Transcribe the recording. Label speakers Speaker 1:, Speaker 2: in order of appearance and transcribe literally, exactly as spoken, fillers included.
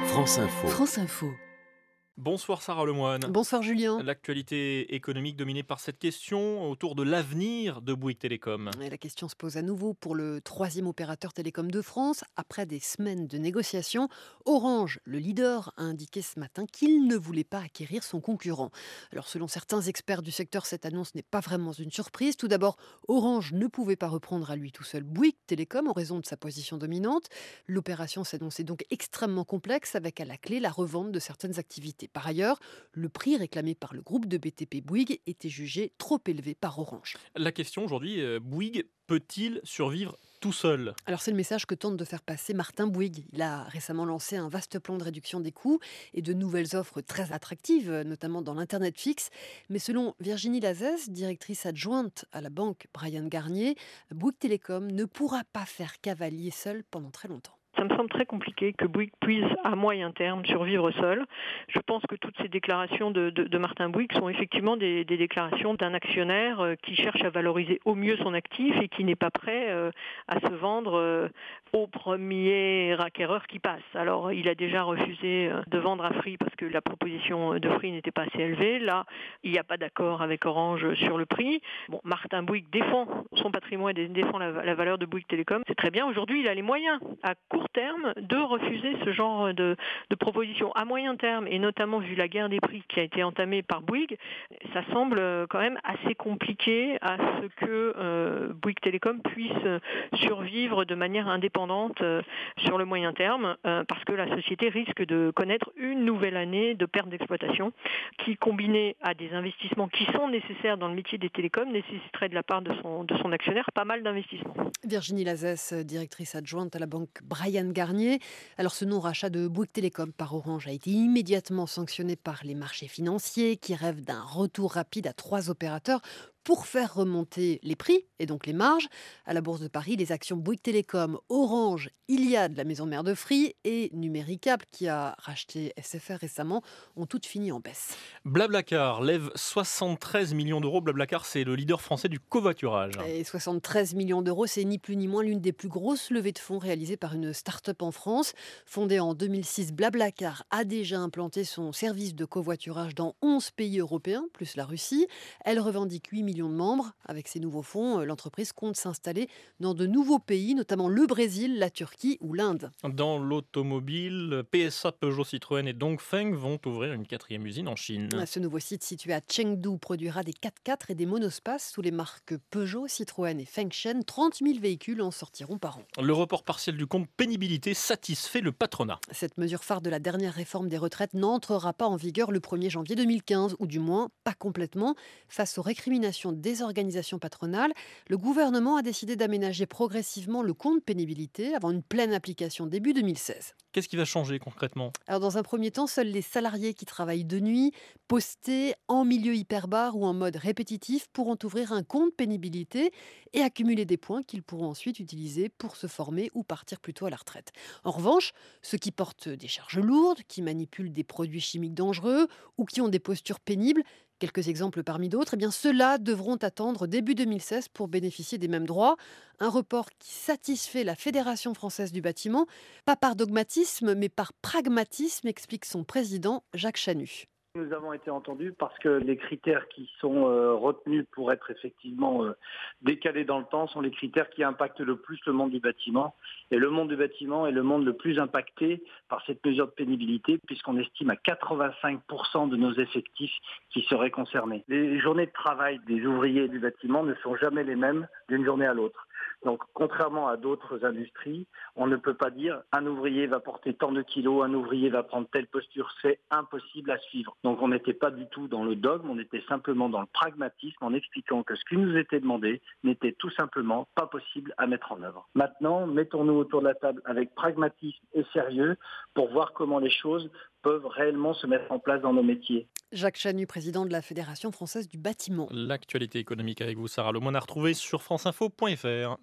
Speaker 1: France Info.
Speaker 2: France Info.
Speaker 3: Bonsoir Sarah Lemoine.
Speaker 2: Bonsoir Julien.
Speaker 3: L'actualité économique dominée par cette question autour de l'avenir de Bouygues Télécom.
Speaker 2: Et la question se pose à nouveau pour le troisième opérateur télécom de France. Après des semaines de négociations, Orange, le leader, a indiqué ce matin qu'il ne voulait pas acquérir son concurrent. Alors selon certains experts du secteur, cette annonce n'est pas vraiment une surprise. Tout d'abord, Orange ne pouvait pas reprendre à lui tout seul Bouygues Télécom en raison de sa position dominante. L'opération s'annonçait donc extrêmement complexe avec à la clé la revente de certaines activités. Par ailleurs, le prix réclamé par le groupe de B T P Bouygues était jugé trop élevé par Orange.
Speaker 3: La question aujourd'hui, euh, Bouygues peut-il survivre tout seul ?
Speaker 2: Alors c'est le message que tente de faire passer Martin Bouygues. Il a récemment lancé un vaste plan de réduction des coûts et de nouvelles offres très attractives, notamment dans l'Internet fixe. Mais selon Virginie Lazès, directrice adjointe à la banque Bryan Garnier, Bouygues Télécom ne pourra pas faire cavalier seul pendant très longtemps.
Speaker 4: Ça me semble très compliqué que Bouygues puisse à moyen terme survivre seul. Je pense que toutes ces déclarations de, de, de Martin Bouygues sont effectivement des, des déclarations d'un actionnaire euh, qui cherche à valoriser au mieux son actif et qui n'est pas prêt euh, à se vendre euh, au premier acquéreur qui passe. Alors il a déjà refusé euh, de vendre à Free parce que la proposition de Free n'était pas assez élevée. Là, il n'y a pas d'accord avec Orange sur le prix. Bon, Martin Bouygues défend son patrimoine et défend la, la valeur de Bouygues Télécom. C'est très bien. Aujourd'hui, il a les moyens à court terme de refuser ce genre de, de proposition. À moyen terme, et notamment vu la guerre des prix qui a été entamée par Bouygues, ça semble quand même assez compliqué à ce que euh, Bouygues Télécom puisse survivre de manière indépendante euh, sur le moyen terme, euh, parce que la société risque de connaître une nouvelle année de perte d'exploitation qui, combinée à des investissements qui sont nécessaires dans le métier des télécoms, nécessiterait de la part de son, de son actionnaire pas mal d'investissements.
Speaker 2: Virginie Lazès, directrice adjointe à la banque Bryan Garnier. Alors ce non-rachat de Bouygues Télécom par Orange a été immédiatement sanctionné par les marchés financiers qui rêvent d'un retour rapide à trois opérateurs pour faire remonter les prix et donc les marges. À la Bourse de Paris, les actions Bouygues Télécom, Orange, Iliad, la maison mère de Free, et Numéricable, qui a racheté S F R récemment, ont toutes fini en baisse.
Speaker 3: Blablacar lève soixante-treize millions d'euros. Blablacar, c'est le leader français du covoiturage.
Speaker 2: Et soixante-treize millions d'euros, c'est ni plus ni moins l'une des plus grosses levées de fonds réalisées par une start-up en France. Fondée en deux mille six, Blablacar a déjà implanté son service de covoiturage dans onze pays européens, plus la Russie. Elle revendique huit millions de membres. Avec ces nouveaux fonds, l'entreprise compte s'installer dans de nouveaux pays, notamment le Brésil, la Turquie ou l'Inde.
Speaker 3: Dans l'automobile, P S A, Peugeot, Citroën et Dongfeng vont ouvrir une quatrième usine en Chine.
Speaker 2: Ce nouveau site situé à Chengdu produira des quatre-quatre et des monospaces sous les marques Peugeot, Citroën et Fengshen. trente mille véhicules en sortiront par an.
Speaker 3: Le report partiel du compte pénibilité satisfait le patronat.
Speaker 2: Cette mesure phare de la dernière réforme des retraites n'entrera pas en vigueur le premier janvier deux mille quinze, ou du moins pas complètement. Face aux récriminations des organisations patronales, le gouvernement a décidé d'aménager progressivement le compte pénibilité avant une pleine application début deux mille seize.
Speaker 3: Qu'est-ce qui va changer concrètement ?
Speaker 2: Alors dans un premier temps, seuls les salariés qui travaillent de nuit, postés en milieu hyperbare ou en mode répétitif pourront ouvrir un compte pénibilité et accumuler des points qu'ils pourront ensuite utiliser pour se former ou partir plus tôt à la retraite. En revanche, ceux qui portent des charges lourdes, qui manipulent des produits chimiques dangereux ou qui ont des postures pénibles, quelques exemples parmi d'autres, eh bien ceux-là devront attendre début deux mille seize pour bénéficier des mêmes droits. Un report qui satisfait la Fédération française du bâtiment, pas par dogmatisme, mais par pragmatisme, explique son président Jacques Chanu.
Speaker 5: Nous avons été entendus parce que les critères qui sont euh, retenus pour être effectivement euh, décalés dans le temps sont les critères qui impactent le plus le monde du bâtiment. Et le monde du bâtiment est le monde le plus impacté par cette mesure de pénibilité, puisqu'on estime à quatre-vingt-cinq pour cent de nos effectifs qui seraient concernés. Les journées de travail des ouvriers du bâtiment ne sont jamais les mêmes d'une journée à l'autre. Donc, contrairement à d'autres industries, on ne peut pas dire un ouvrier va porter tant de kilos, un ouvrier va prendre telle posture, c'est impossible à suivre. Donc, on n'était pas du tout dans le dogme, on était simplement dans le pragmatisme en expliquant que ce qui nous était demandé n'était tout simplement pas possible à mettre en œuvre. Maintenant, mettons-nous autour de la table avec pragmatisme et sérieux pour voir comment les choses peuvent réellement se mettre en place dans nos métiers.
Speaker 2: Jacques Chanu, président de la Fédération française du bâtiment.
Speaker 3: L'actualité économique avec vous, Sarah Lemoine, à retrouver sur franceinfo point fr.